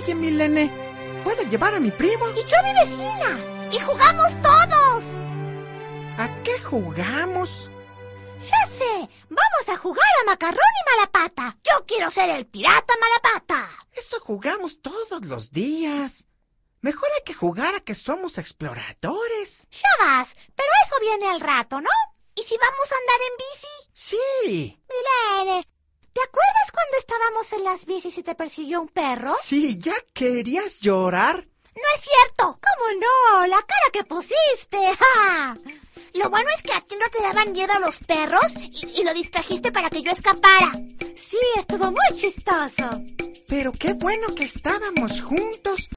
Oye, Milene, ¿puedo llevar a mi primo? Y yo a mi vecina. Y jugamos todos. ¿A qué jugamos? Ya sé, vamos a jugar a Macarrón y Malapata. Yo quiero ser el pirata Malapata. Eso jugamos todos los días. Mejor hay que jugar a que somos exploradores. Ya vas, pero eso viene al rato, ¿no? ¿Y si vamos a andar en bici? Sí. Milene, ¿te acuerdas cuando estábamos en las bicis y te persiguió un perro? Sí, ¿ya querías llorar? ¡No es cierto! ¿Cómo no? ¡La cara que pusiste! ¡Ja! Lo bueno es que a ti no te daban miedo a los perros y lo distrajiste para que yo escapara. Sí, estuvo muy chistoso. Pero qué bueno que estábamos juntos.